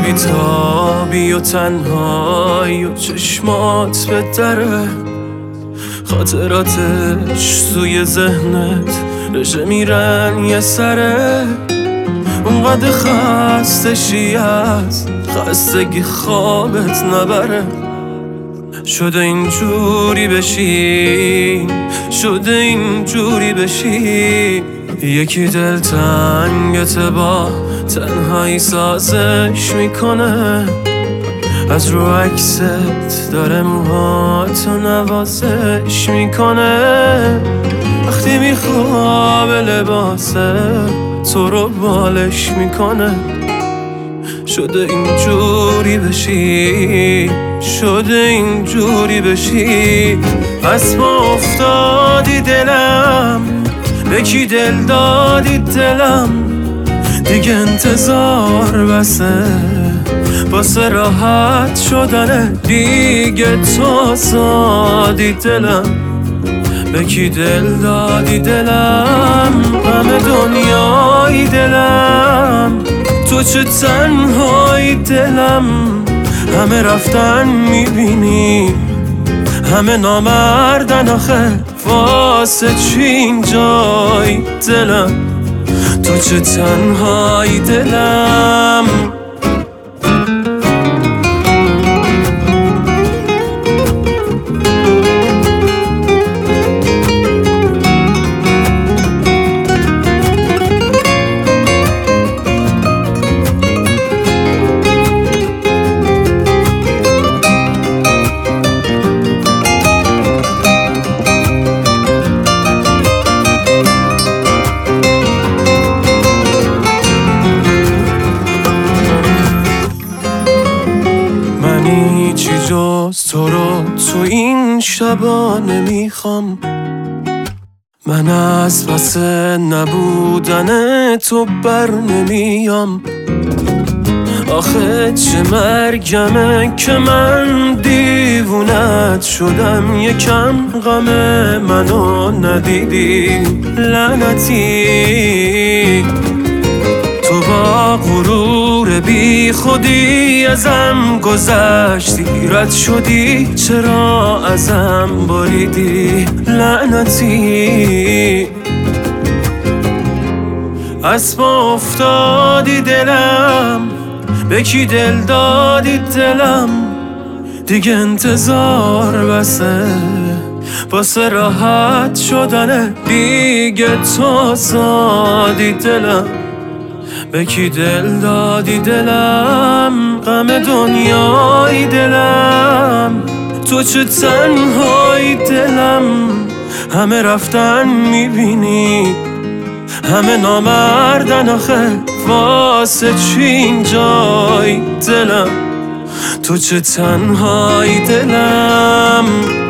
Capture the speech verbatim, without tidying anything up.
بیتابی و تنهایی و چشمات به دره، خاطراتش توی ذهنت رژه میرن یه سره. اونقدر خستشی از خستگی خوابت نبره. شده اینجوری بشی، شده اینجوری بشی، یکی دلتنگت با تنهایی سازش میکنه. از رو عکست داره موهاتو نوازش میکنه. وقتی میخوابه لباسه تو رو بالش میکنه. شده اینجوری بشی، شده اینجوری بشی. از ما افتادی دلم، به کی دل دادی دلم، دیگه انتظار بسه واسه راحت شدنه. دیگه تو زادی دلم، به کی دل دادی دلم، همه دنیای دلم، تو چه تنهایی دلم. همه رفتن میبینی، همه نامردن آخه، واسه چی اینجای دلم، تو چه تنهایی دلم. چی جز تو رو تو این شبا نمیخوام. من از پس نبودن تو بر نمیام. آخه چه مرگمه که من دیوونت شدم، یکم غم منو ندیدی لعنتی. تو با غرور بی خودی ازم گذشتی، رد شدی چرا ازم بریدی لعنتی. از ما افتادی دلم، به کی دل دادی دلم، دیگه انتظار بسه واسه راحت شدنه. دیگه تو زادی دلم، به کی دل دادی دلم، غم دنیای دلم، تو چه تنهایی دلم. همه رفتن میبینی، همه نامردن آخه، واسه چی اینجای دلم، تو چه تنهایی دلم.